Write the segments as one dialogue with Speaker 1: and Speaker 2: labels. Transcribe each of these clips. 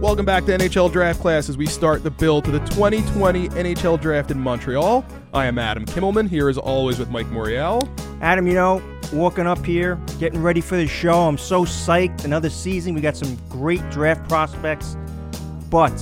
Speaker 1: Welcome back to NHL Draft Class as we start the build to the 2020 NHL Draft in Montreal. I am Adam Kimmelman, here as always with Mike Morial.
Speaker 2: Adam, walking up here, getting ready for the show. I'm so psyched. Another season. We got some great draft prospects. But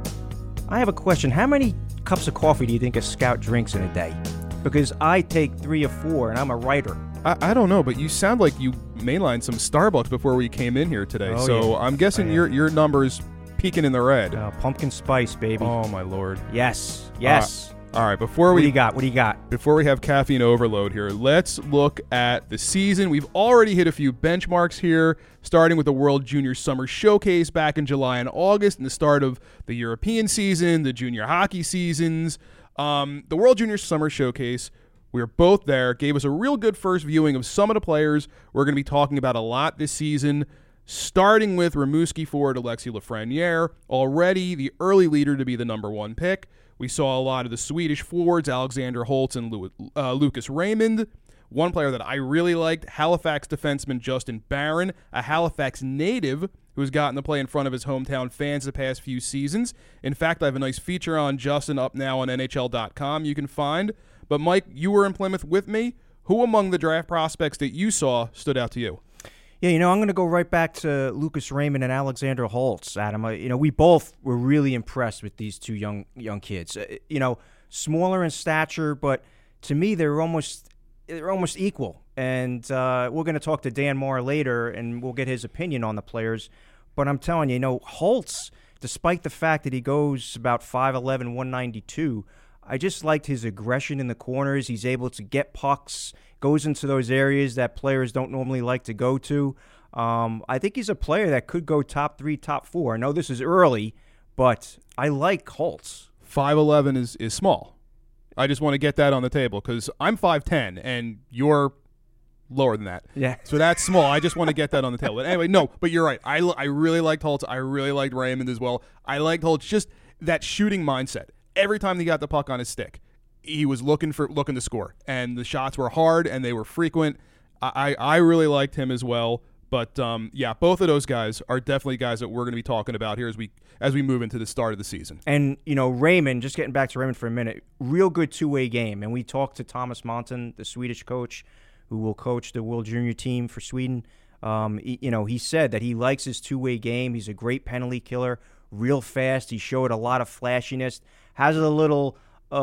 Speaker 2: I have a question. How many cups of coffee do you think a scout drinks in a day? Because I take 3 or 4, and I'm a writer.
Speaker 1: I don't know, but you sound like you mainlined some Starbucks before we came in here today. I'm guessing your number's peaking in the red.
Speaker 2: Pumpkin spice, baby.
Speaker 1: Oh, my Lord.
Speaker 2: Yes.
Speaker 1: All right, What
Speaker 2: do you got?
Speaker 1: Before we have caffeine overload here, let's look at the season. We've already hit a few benchmarks here, starting with the World Junior Summer Showcase back in July and August, and the start of the European season, the junior hockey seasons. The World Junior Summer Showcase, we were both there, gave us a real good first viewing of some of the players we're going to be talking about a lot this season, starting with Rimouski forward Alexis Lafreniere, already the early leader to be the number 1 pick. We saw a lot of the Swedish forwards, Alexander Holtz and Lucas Raymond. One player that I really liked, Halifax defenseman Justin Barron, a Halifax native who has gotten to play in front of his hometown fans the past few seasons. In fact, I have a nice feature on Justin up now on NHL.com you can find. But Mike, you were in Plymouth with me. Who among the draft prospects that you saw stood out to you?
Speaker 2: Yeah, I'm going to go right back to Lucas Raymond and Alexander Holtz, Adam. We both were really impressed with these two young kids. Smaller in stature, but to me they're almost equal. And we're going to talk to Dan Marr later, and we'll get his opinion on the players. But I'm telling you, Holtz, despite the fact that he goes about 5'11", 192, I just liked his aggression in the corners. He's able to get pucks, goes into those areas that players don't normally like to go to. I think he's a player that could go top 3, top 4. I know this is early, but I like Holtz.
Speaker 1: 5'11" is small. I just want to get that on the table because I'm 5'10", and you're lower than that.
Speaker 2: Yeah.
Speaker 1: So that's small. I just want to get that on the table. But anyway, no, but you're right. I really liked Holtz. I really liked Raymond as well. I liked Holtz, just that shooting mindset. Every time he got the puck on his stick, he was looking to score, and the shots were hard and they were frequent. I really liked him as well. But both of those guys are definitely guys that we're going to be talking about here as we move into the start of the season.
Speaker 2: And Raymond, just getting back to Raymond for a minute, real good two-way game. And we talked to Thomas Monton, the Swedish coach, who will coach the World Junior team for Sweden. He said that he likes his two-way game. He's a great penalty killer, real fast. He showed a lot of flashiness. Has a little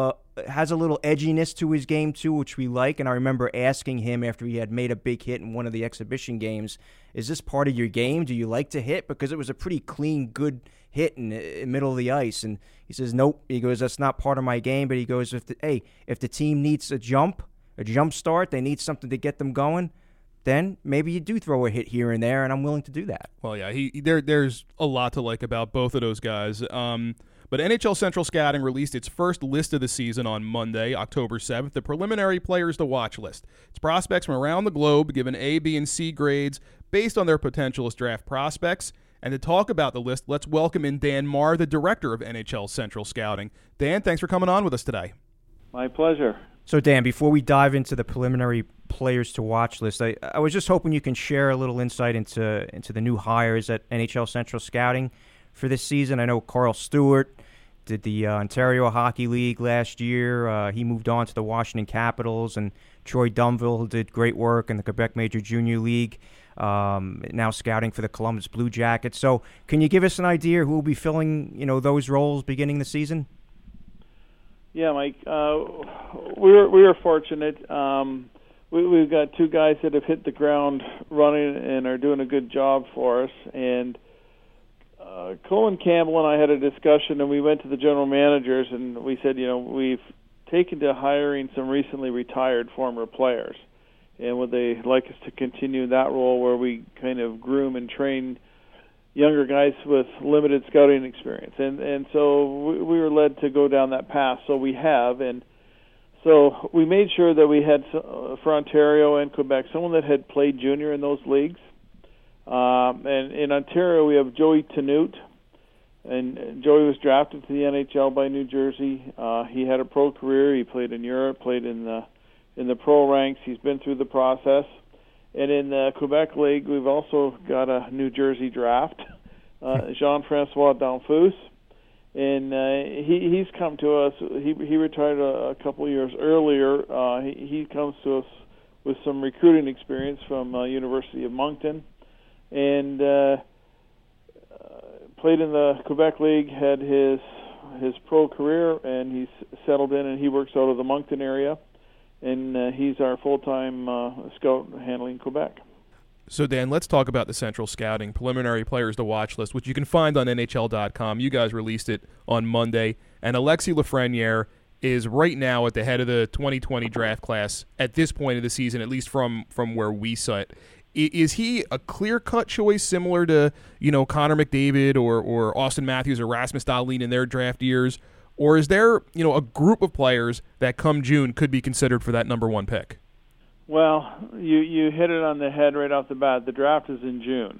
Speaker 2: edginess to his game too, which we like. And I remember asking him after he had made a big hit in one of the exhibition games, "Is this part of your game? Do you like to hit?" Because it was a pretty clean, good hit in the middle of the ice. And he says, "Nope." He goes, "That's not part of my game." But he goes, "If the team needs a jump start, they need something to get them going, then maybe you do throw a hit here and there, and I'm willing to do that."
Speaker 1: Well, yeah, there's a lot to like about both of those guys. But NHL Central Scouting released its first list of the season on Monday, October 7th, the preliminary players to watch list. It's prospects from around the globe given A, B, and C grades based on their potential as draft prospects. And to talk about the list, let's welcome in Dan Marr, the director of NHL Central Scouting. Dan, thanks for coming on with us today.
Speaker 3: My pleasure.
Speaker 2: So, Dan, before we dive into the preliminary players to watch list, I was just hoping you can share a little insight into the new hires at NHL Central Scouting for this season. I know Carl Stewart did the Ontario Hockey League last year. He moved on to the Washington Capitals, and Troy Dunville did great work in the Quebec Major Junior League, now scouting for the Columbus Blue Jackets. So can you give us an idea who will be filling those roles beginning the season?
Speaker 3: Yeah, Mike. We were fortunate. We've got 2 guys that have hit the ground running and are doing a good job for us. And Colin Campbell and I had a discussion, and we went to the general managers, and we said, we've taken to hiring some recently retired former players, and would they like us to continue that role where we kind of groom and train younger guys with limited scouting experience? And so we were led to go down that path, so we have. And so we made sure that we had, for Ontario and Quebec, someone that had played junior in those leagues. And in Ontario, we have Joey Tanute, and Joey was drafted to the NHL by New Jersey. He had a pro career. He played in Europe, played in the pro ranks. He's been through the process. And in the Quebec League, we've also got a New Jersey draft. Jean-Francois Danfus. And he's come to us. He retired a couple of years earlier. He comes to us with some recruiting experience from University of Moncton, and played in the Quebec League, had his pro career, and he's settled in, and he works out of the Moncton area, and he's our full-time scout handling Quebec.
Speaker 1: So, Dan, let's talk about the Central Scouting preliminary players to watch list, which you can find on NHL.com. You guys released it on Monday, and Alexis Lafreniere is right now at the head of the 2020 draft class at this point of the season, at least from where we sit. Is he a clear-cut choice similar to, Connor McDavid or Austin Matthews or Rasmus Dahlin in their draft years? Or is there, a group of players that come June could be considered for that number one pick?
Speaker 3: Well, you hit it on the head right off the bat. The draft is in June.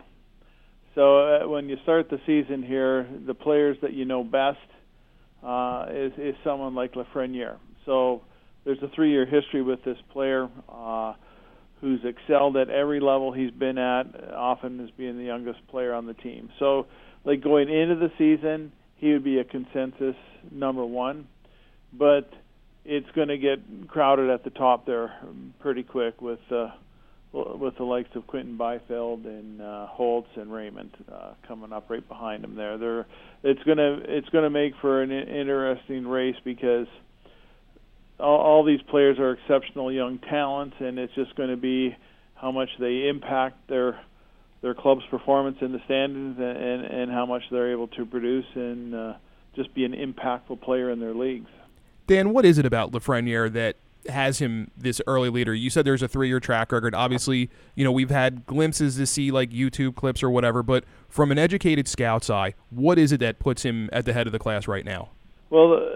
Speaker 3: So when you start the season here, the players that you know best is someone like Lafreniere. So there's a 3-year history with this player who's excelled at every level he's been at, often as being the youngest player on the team. So like going into the season, he would be a consensus number one. But it's going to get crowded at the top there pretty quick with the likes of Quentin Byfield and Holtz and Raymond coming up right behind him there. It's going to make for an interesting race because all these players are exceptional young talents, and it's just going to be how much they impact their club's performance in the standings and how much they're able to produce and just be an impactful player in their leagues.
Speaker 1: Dan, what is it about Lafreniere that has him this early leader? You said there's a 3-year track record. Obviously, we've had glimpses to see like YouTube clips or whatever, but from an educated scout's eye, what is it that puts him at the head of the class right now?
Speaker 3: Well,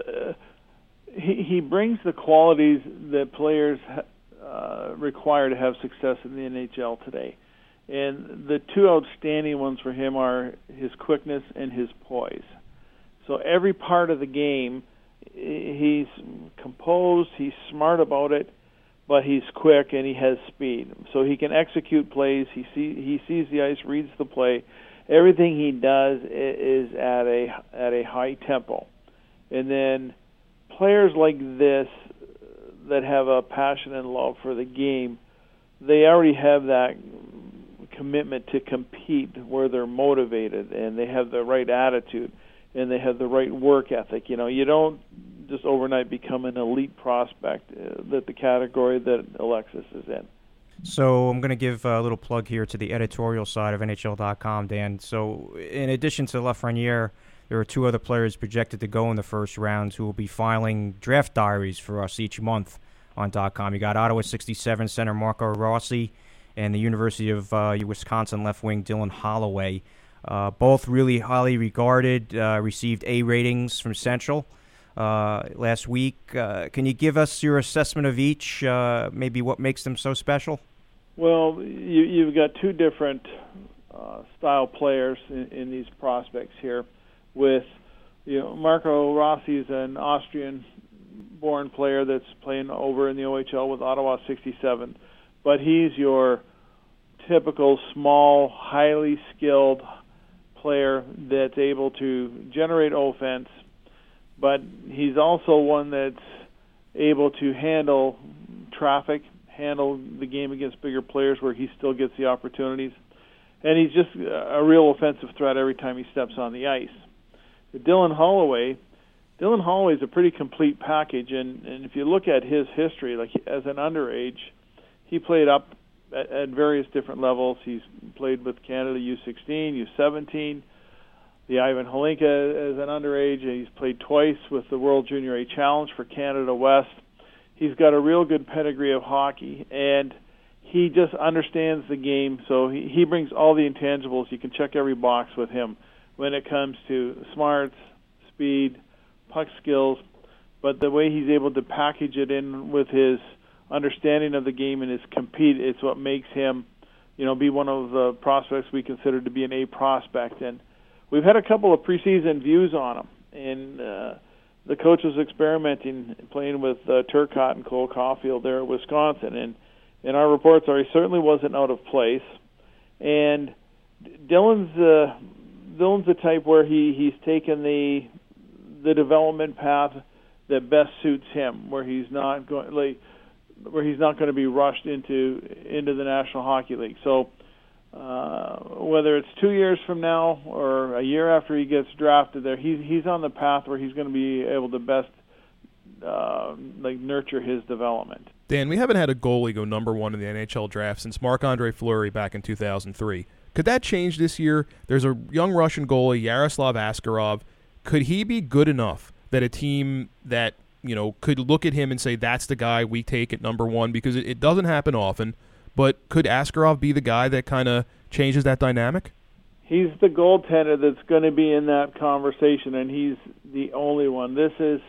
Speaker 3: he brings the qualities that players require to have success in the NHL today. And the two outstanding ones for him are his quickness and his poise. So every part of the game, he's composed, he's smart about it, but he's quick and he has speed. So he can execute plays, he sees the ice, reads the play. Everything he does is at a high tempo. And then players like this that have a passion and love for the game, they already have that commitment to compete where they're motivated and they have the right attitude and they have the right work ethic. You don't just overnight become an elite prospect, that the category that Alexis is in.
Speaker 2: So I'm going to give a little plug here to the editorial side of NHL.com, Dan. So in addition to Lafreniere, there are 2 other players projected to go in the first round who will be filing draft diaries for us each month on .com. You got Ottawa 67 center Marco Rossi and the University of Wisconsin left wing Dylan Holloway. Both really highly regarded, received A ratings from Central last week. Can you give us your assessment of each, maybe what makes them so special?
Speaker 3: Well, you've got 2 different style players in these prospects here. With Marco Rossi is an Austrian-born player that's playing over in the OHL with Ottawa 67, but he's your typical small, highly skilled player that's able to generate offense, but he's also one that's able to handle traffic, handle the game against bigger players where he still gets the opportunities, and he's just a real offensive threat every time he steps on the ice. Dylan Holloway is a pretty complete package, and if you look at his history, like as an underage, he played up at various different levels. He's played with Canada U16, U17, the Ivan Holinka as an underage, and he's played twice with the World Junior A Challenge for Canada West. He's got a real good pedigree of hockey, and he just understands the game, so he brings all the intangibles. You can check every box with him when it comes to smarts, speed, puck skills, but the way he's able to package it in with his understanding of the game and his compete, it's what makes him, be one of the prospects we consider to be an A prospect. And we've had a couple of preseason views on him, and the coach was experimenting, playing with Turcotte and Cole Caulfield there at Wisconsin, and our reports are he certainly wasn't out of place. And Dylan's Dillon's the type where he's taken the development path that best suits him, where he's not going to be rushed into the National Hockey League. So whether it's 2 years from now or a year after he gets drafted there, he's on the path where he's going to be able to best nurture his development.
Speaker 1: Dan, we haven't had a goalie go number one in the NHL draft since Marc-Andre Fleury back in 2003. Could that change this year? There's a young Russian goalie, Yaroslav Askarov. Could he be good enough that a team that could look at him and say that's the guy we take at number one? Because it doesn't happen often, but could Askarov be the guy that kind of changes that dynamic?
Speaker 3: He's the goaltender that's going to be in that conversation, and he's the only one. This is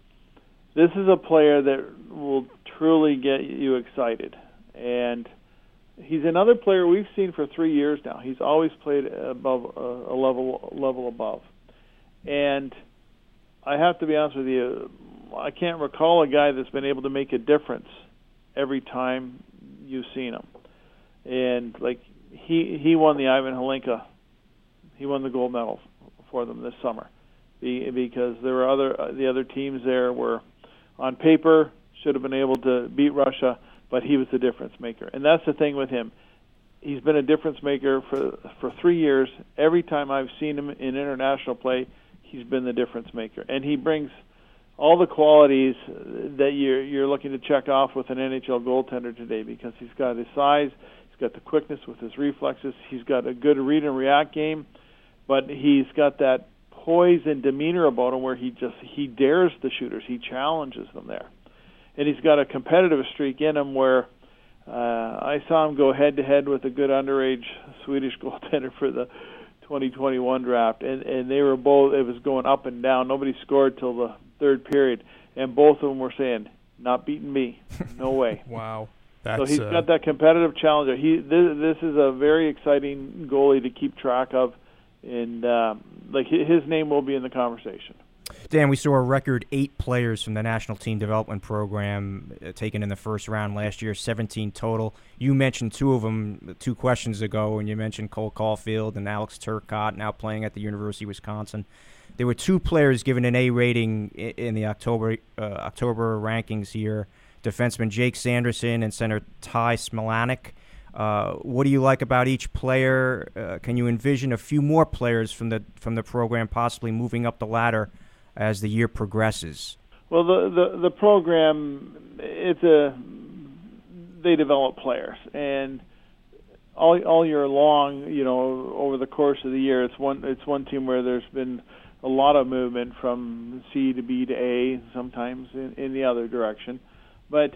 Speaker 3: a player that will truly get you excited, and he's another player we've seen for 3 years now. He's always played above a level above, and I have to be honest with you, I can't recall a guy that's been able to make a difference every time you've seen him. And he won the Ivan Hlinka. He won the gold medal for them this summer because there were the other teams there were on paper should have been able to beat Russia, but he was the difference maker. And that's the thing with him. He's been a difference maker for 3 years. Every time I've seen him in international play, he's been the difference maker. And he brings all the qualities that you're looking to check off with an NHL goaltender today, because he's got his size, he's got the quickness with his reflexes, he's got a good read and react game, but he's got that poise and demeanor about him where he dares the shooters, he challenges them there. And he's got a competitive streak in him where I saw him go head-to-head with a good underage Swedish goaltender for the 2021 draft, and they were both, it was going up and down. Nobody scored till the third period, and both of them were saying, not beating me, no way.
Speaker 1: Wow.
Speaker 3: So he's got that competitive challenger. This is a very exciting goalie to keep track of, and his name will be in the conversation.
Speaker 2: Dan, we saw a record 8 players from the National Team Development Program taken in the first round last year, 17 total. You mentioned 2 of them 2 questions ago, and you mentioned Cole Caulfield and Alex Turcotte, now playing at the University of Wisconsin. There were 2 players given an A rating in the October rankings here, defenseman Jake Sanderson and center Ty Smilanic. What do you like about each player? Can you envision a few more players from the program possibly moving up the ladder as the year progresses?
Speaker 3: Well, the program, they develop players, and all year long, over the course of the year, it's one team where there's been a lot of movement from C to B to A, sometimes in the other direction. But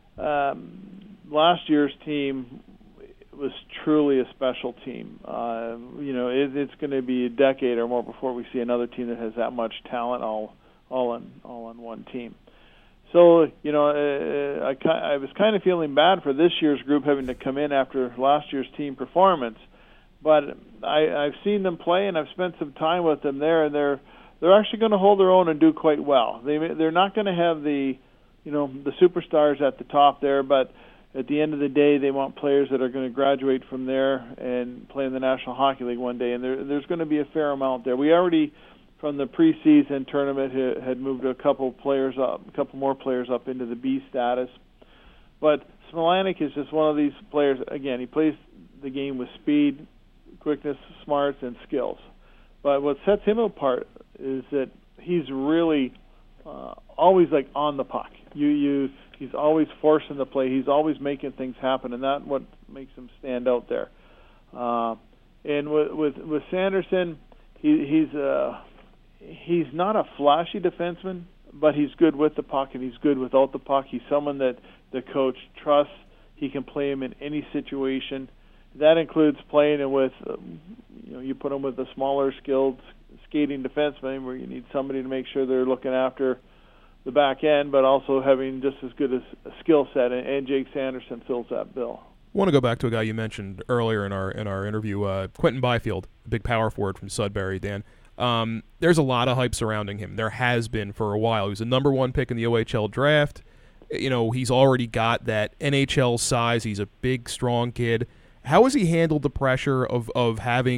Speaker 3: last year's team was truly a special team. It's going to be a decade or more before we see another team that has that much talent all on one team. So, I was kind of feeling bad for this year's group having to come in after last year's team performance. But I've seen them play, and I've spent some time with them there, and they're actually going to hold their own and do quite well. They're not going to have the superstars at the top there, but at the end of the day, they want players that are going to graduate from there and play in the National Hockey League one day, and there's going to be a fair amount there. We already, from the preseason tournament, had moved a couple more players up into the B status. But Smilanic is just one of these players. Again, he plays the game with speed, quickness, smarts, and skills. But what sets him apart is that he's really always on the puck. He's always forcing the play. He's always making things happen, and that's what makes him stand out there. And with Sanderson, he's not a flashy defenseman, but he's good with the puck and he's good without the puck. He's someone that the coach trusts. He can play him in any situation. That includes playing him with, you put him with a smaller, skilled skating defenseman where you need somebody to make sure they're looking after the back end, but also having just as good a skill set, and Jake Sanderson fills that bill.
Speaker 1: I want to go back to a guy you mentioned earlier in our interview, Quentin Byfield, a big power forward from Sudbury, Dan. There's a lot of hype surrounding him. There has been for a while. He was a number 1 pick in the OHL draft. He's already got that NHL size. He's a big, strong kid. How has he handled the pressure of having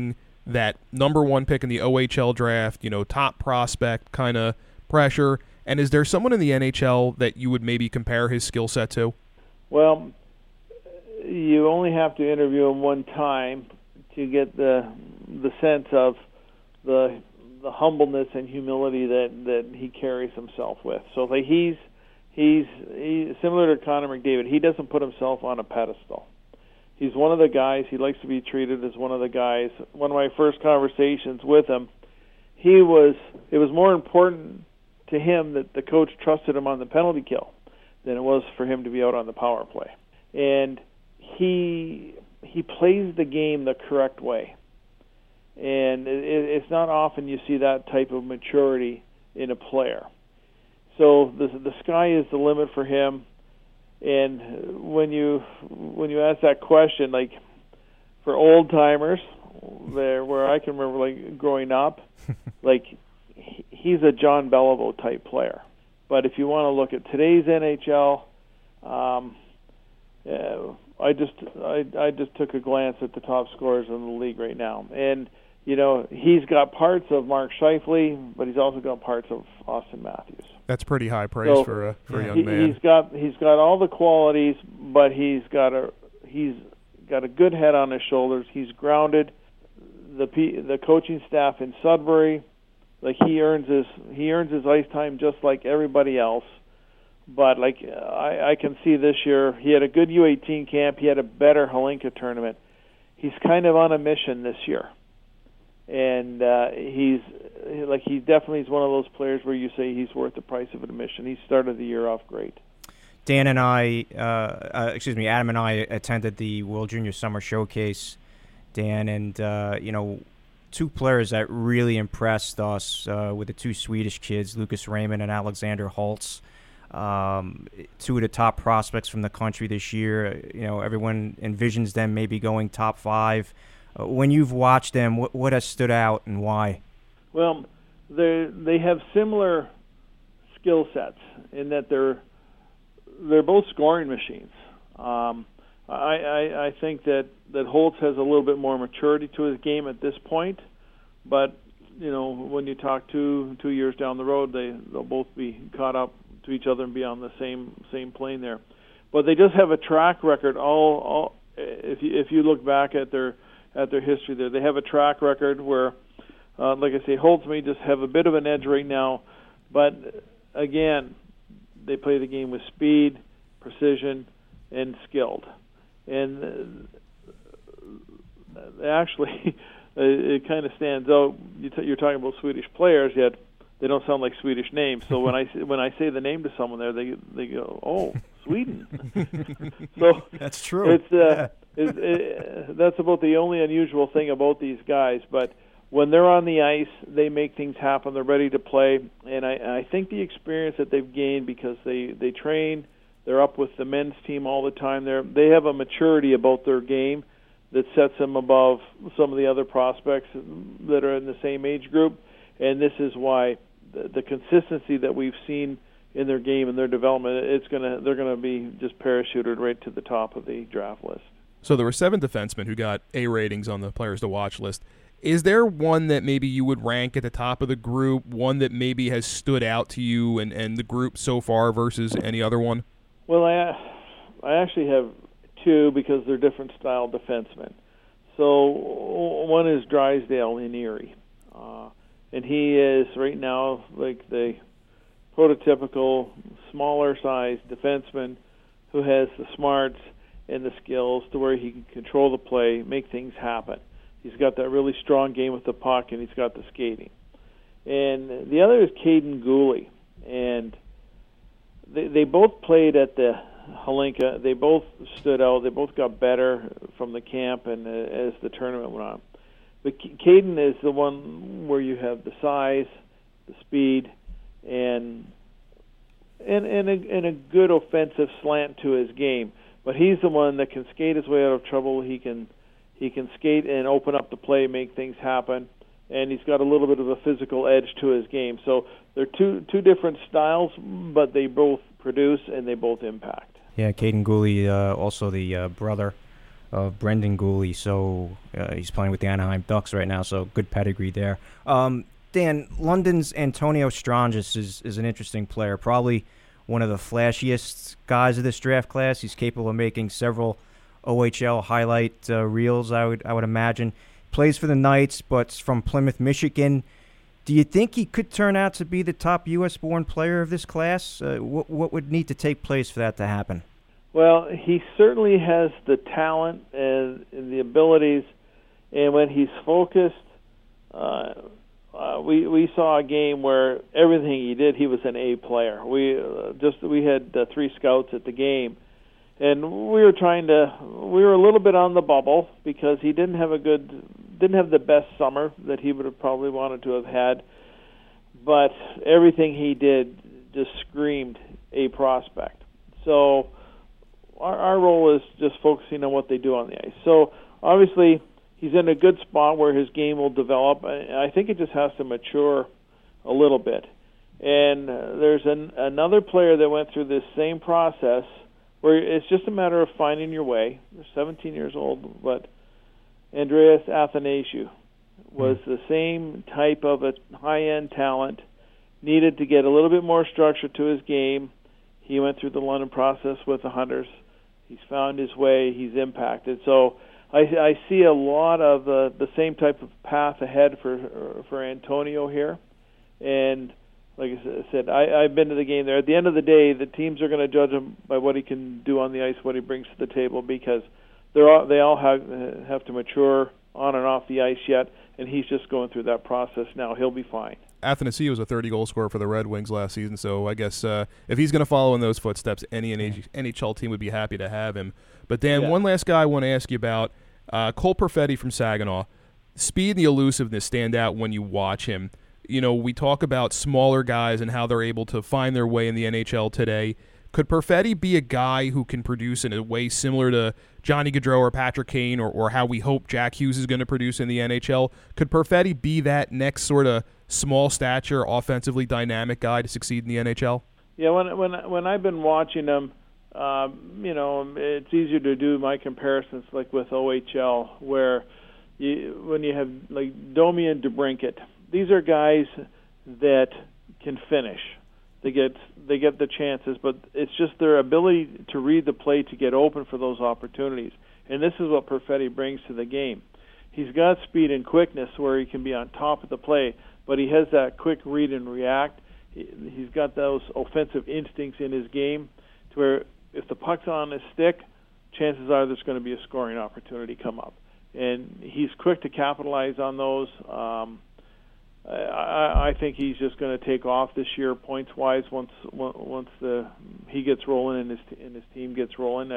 Speaker 1: that number one pick in the OHL draft, top prospect kind of pressure. And is there someone in the NHL that you would maybe compare his skill set to?
Speaker 3: Well, you only have to interview him one time to get the sense of the humbleness and humility that he carries himself with. So like he's similar to Connor McDavid. He doesn't put himself on a pedestal. He's one of the guys. He likes to be treated as one of the guys. One of my first conversations with him, it was more important to him that the coach trusted him on the penalty kill than it was for him to be out on the power play. And he plays the game the correct way. And it's not often you see that type of maturity in a player. So the sky is the limit for him. And when you ask that question, like for old timers, where I can remember like growing up, like he's a John Beliveau type player. But if you want to look at today's NHL, I just took a glance at the top scorers in the league right now, and he's got parts of Mark Scheifele, but he's also got parts of Austin Matthews.
Speaker 1: That's pretty high praise for a young man.
Speaker 3: He's got all the qualities, but he's got a good head on his shoulders. He's grounded. The coaching staff in Sudbury, like he earns his ice time just like everybody else. But like I can see this year, he had a good U18 camp. He had a better Hlinka tournament. He's kind of on a mission this year, and he definitely is one of those players where you say he's worth the price of admission. He started the year off great.
Speaker 2: Adam and I attended the World Junior Summer Showcase, Dan, and two players that really impressed us were the two Swedish kids, Lucas Raymond and Alexander Holtz. Two of the top prospects from the country this year. Everyone envisions them maybe going top 5. When you've watched them, what has stood out and why?
Speaker 3: Well, they have similar skill sets in that they're both scoring machines. I think that Holtz has a little bit more maturity to his game at this point, but when you talk 2 years down the road, they'll both be caught up to each other and be on the same plane there. But they just have a track record. All if you look back at their history there, they have a track record where, like I say, Holtz may just have a bit of an edge right now, but again, they play the game with speed, precision, and skilled. And actually, it kind of stands out. You're talking about Swedish players, yet they don't sound like Swedish names. So when I say the name to someone there, they go, "Oh, Sweden." So
Speaker 2: that's true.
Speaker 3: That's about the only unusual thing about these guys. But when they're on the ice, they make things happen. They're ready to play, and I think the experience that they've gained because they train, they're up with the men's team all the time. They have a maturity about their game that sets them above some of the other prospects that are in the same age group. And this is why the consistency that we've seen in their game and their development, they're gonna be just parachuted right to the top of the draft list.
Speaker 1: So there were 7 defensemen who got A ratings on the players to watch list. Is there one that maybe you would rank at the top of the group, one that maybe has stood out to you and the group so far versus any other one?
Speaker 3: Well, I actually have 2 because they're different style defensemen. So one is Drysdale in Erie. And he is right now like the prototypical smaller-sized defenseman who has the smarts and the skills to where he can control the play, make things happen. He's got that really strong game with the puck, and he's got the skating. And the other is Caden Gooley. And they both played at the Hlinka. They both stood out. They both got better from the camp and as the tournament went on. But Caden is the one where you have the size, the speed, and a good offensive slant to his game. But he's the one that can skate his way out of trouble. He can skate and open up the play, make things happen, and he's got a little bit of a physical edge to his game. So they're two different styles, but they both produce and they both impact.
Speaker 2: Yeah, Caden Gooley, also the brother of Brendan Gooley. So he's playing with the Anaheim Ducks right now, so good pedigree there. Dan, London's Antonio Strangis is an interesting player, probably one of the flashiest guys of this draft class. He's capable of making several OHL highlight reels, I would imagine. Plays for the Knights, but from Plymouth, Michigan. Do you think he could turn out to be the top U.S.-born player of this class? What would need to take place for that to happen?
Speaker 3: Well, he certainly has the talent and the abilities, and when he's focused, we saw a game where everything he did, he was an A player. We had 3 scouts at the game, and we were a little bit on the bubble because he didn't have the best summer that he would have probably wanted to have had, but everything he did just screamed a prospect. So our role is just focusing on what they do on the ice. So obviously he's in a good spot where his game will develop. I think it just has to mature a little bit. And there's another player that went through this same process where it's just a matter of finding your way. They're 17 years old, but Andreas Athanasiou was the same type of a high-end talent, needed to get a little bit more structure to his game. He went through the London process with the Hunters. He's found his way. He's impacted. So I see a lot of the same type of path ahead for Antonio here. And like I said, I've been to the game there. At the end of the day, the teams are going to judge him by what he can do on the ice, what he brings to the table, because they all have to mature on and off the ice yet, and he's just going through that process now. He'll be fine.
Speaker 1: Athanasiou was a 30-goal scorer for the Red Wings last season, so I guess if he's going to follow in those footsteps, any NHL team would be happy to have him. But, Dan, one last guy I want to ask you about, Cole Perfetti from Saginaw. Speed and the elusiveness stand out when you watch him. You know, we talk about smaller guys and how they're able to find their way in the NHL today. Could Perfetti be a guy who can produce in a way similar to Johnny Gaudreau or Patrick Kane or how we hope Jack Hughes is going to produce in the NHL? Could Perfetti be that next sort of small stature, offensively dynamic guy to succeed in the NHL?
Speaker 3: Yeah, when I've been watching him, it's easier to do my comparisons like with OHL, where when you have like Domi and DeBrincat, these are guys that can finish. They get the chances, but it's just their ability to read the play to get open for those opportunities. And this is what Perfetti brings to the game. He's got speed and quickness where he can be on top of the play, but he has that quick read and react. He's got those offensive instincts in his game to where if the puck's on his stick, chances are there's going to be a scoring opportunity come up. And he's quick to capitalize on those. I think he's just going to take off this year points-wise once he gets rolling and his team gets rolling.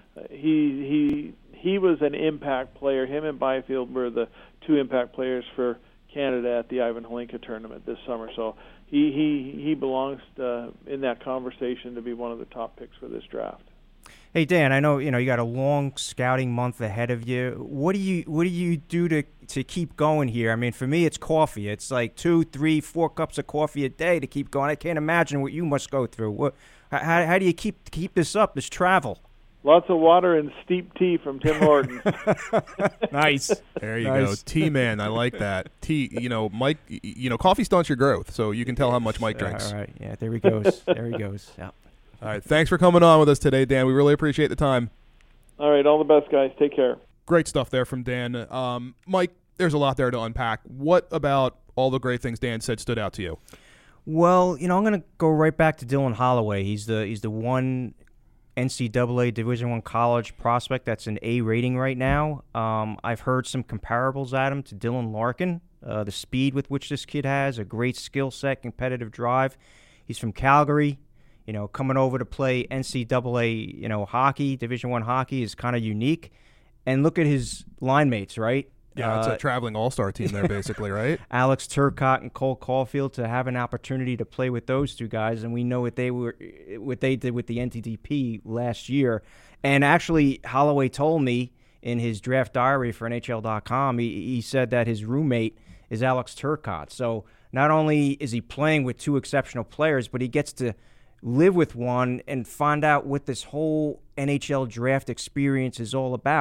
Speaker 3: He was an impact player. Him and Byfield were the 2 impact players for Canada at the Ivan Holinka tournament this summer. So he belongs in that conversation to be one of the top picks for this draft.
Speaker 2: Hey Dan, I know you got a long scouting month ahead of you. What do you do to keep going here? I mean, for me, it's coffee. It's like 2, 3, 4 cups of coffee a day to keep going. I can't imagine what you must go through. How do you keep this up? This travel?
Speaker 3: Lots of water and steep tea from Tim Hortons.
Speaker 2: Nice.
Speaker 1: There you go. Tea man, I like that. Tea, Mike, coffee stunts your growth, so you can tell how much Mike drinks.
Speaker 2: All right. Yeah, there he goes. Yeah.
Speaker 1: All right, thanks for coming on with us today, Dan. We really appreciate the time.
Speaker 3: All right, all the best, guys. Take care.
Speaker 1: Great stuff there from Dan. Mike, there's a lot there to unpack. What about all the great things Dan said stood out to you?
Speaker 2: Well, I'm going to go right back to Dylan Holloway. He's the one NCAA Division I college prospect that's an A rating right now. I've heard some comparables at him to Dylan Larkin. The speed with which this kid has, a great skill set, competitive drive. He's from Calgary. Coming over to play NCAA, hockey, Division I hockey is kind of unique. And look at his line mates, right?
Speaker 1: Yeah, it's a traveling all-star team there, basically, right?
Speaker 2: Alex Turcotte and Cole Caulfield, to have an opportunity to play with those 2 guys, and we know what they did with the NTDP last year. And actually, Holloway told me in his draft diary for NHL.com, he said that his roommate is Alex Turcotte. So not only is he playing with 2 exceptional players, but he gets to live with one and find out what this whole NHL draft experience is all about.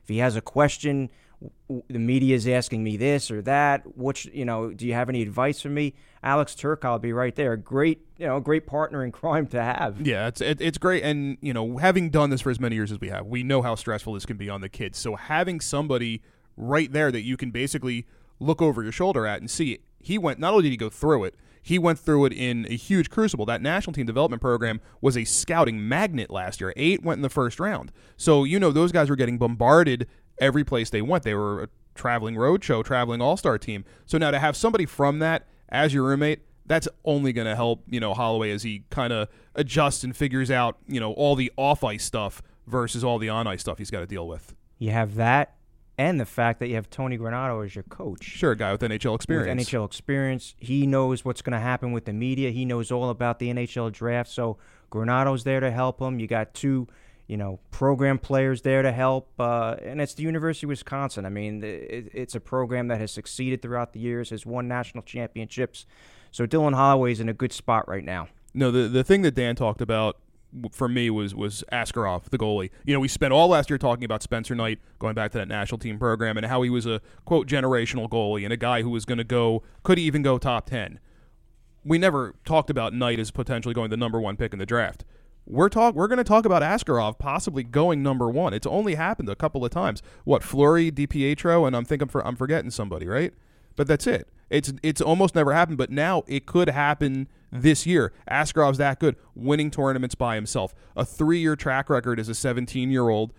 Speaker 2: If he has a question, the media is asking me this or that. Do you have any advice for me? Alex Turcotte will be right there. Great partner in crime to have.
Speaker 1: Yeah, it's great. And, having done this for as many years as we have, we know how stressful this can be on the kids. So having somebody right there that you can basically look over your shoulder at and see, not only did he go through it, he went through it in a huge crucible. That national team development program was a scouting magnet last year. 8 went in the first round. So, those guys were getting bombarded every place they went. They were a traveling roadshow, traveling all-star team. So now to have somebody from that as your roommate, that's only going to help, Holloway as he kind of adjusts and figures out, all the off-ice stuff versus all the on-ice stuff he's got to deal with.
Speaker 2: You have that and the fact that you have Tony Granato as your coach.
Speaker 1: Sure, a guy with NHL experience.
Speaker 2: He knows what's going to happen with the media. He knows all about the NHL draft. So Granato's there to help him. You got 2 program players there to help, and it's the University of Wisconsin. I mean, it's a program that has succeeded throughout the years, has won national championships. So Dylan Holloway's in a good spot right now.
Speaker 1: No, the thing that Dan talked about for me was Askarov, the goalie. We spent all last year talking about Spencer Knight, going back to that national team program, and how he was a, quote, generational goalie and a guy who was going to could even go top 10. We never talked about Knight as potentially going the number 1 pick in the draft. We're going to talk about Askarov possibly going number 1. It's only happened a couple of times. Fleury, DiPietro, and I'm forgetting somebody, right? But that's it. It's almost never happened, but now it could happen this year. Askarov's that good, winning tournaments by himself. A 3-year track record as a 17-year-old.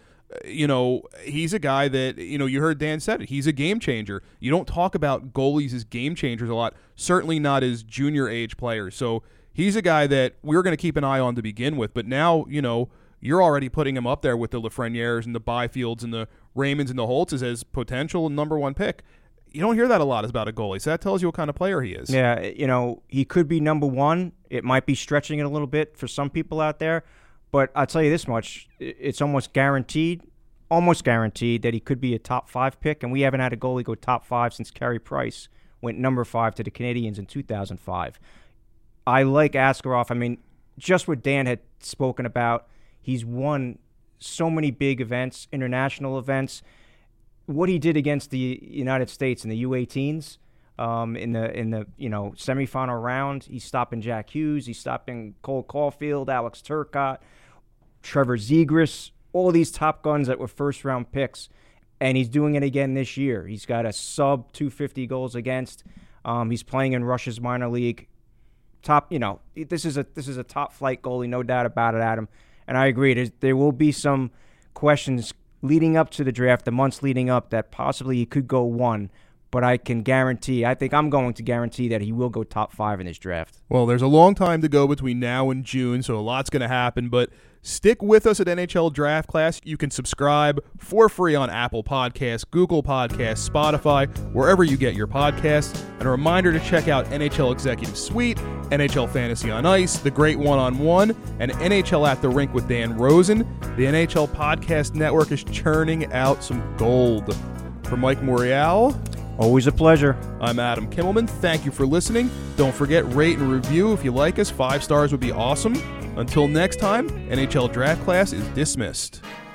Speaker 1: He's a guy that, you heard Dan said it. He's a game changer. You don't talk about goalies as game changers a lot, certainly not as junior age players. So he's a guy that we're going to keep an eye on to begin with, but now, you're already putting him up there with the Lafrenières and the Byfields and the Raymonds and the Holtzes as potential number 1 pick. You don't hear that a lot about a goalie, so that tells you what kind of player he is.
Speaker 2: Yeah, he could be number 1. It might be stretching it a little bit for some people out there, but I'll tell you this much. It's almost guaranteed that he could be a top 5 pick, and we haven't had a goalie go top 5 since Carey Price went number 5 to the Canadiens in 2005. I like Askarov. I mean, just what Dan had spoken about, he's won so many big events, international events. What he did against the United States in the U18s, in the semifinal round, he's stopping Jack Hughes, he's stopping Cole Caulfield, Alex Turcotte, Trevor Zegras, all these top guns that were first-round picks, and he's doing it again this year. He's got a sub 250 goals against. He's playing in Russia's minor league. This is a top flight goalie, no doubt about it, Adam. And I agree. There will be some questions leading up to the draft, the months leading up, that possibly he could go 1. But I think I'm going to guarantee that he will go top 5 in this draft.
Speaker 1: Well, there's a long time to go between now and June, so a lot's going to happen. But stick with us at NHL Draft Class. You can subscribe for free on Apple Podcasts, Google Podcasts, Spotify, wherever you get your podcasts. And a reminder to check out NHL Executive Suite, NHL Fantasy on Ice, The Great One-on-One, and NHL at the Rink with Dan Rosen. The NHL Podcast Network is churning out some gold. For Mike Morial,
Speaker 2: always a pleasure.
Speaker 1: I'm Adam Kimmelman. Thank you for listening. Don't forget, rate and review if you like us. 5 stars would be awesome. Until next time, NHL Draft Class is dismissed.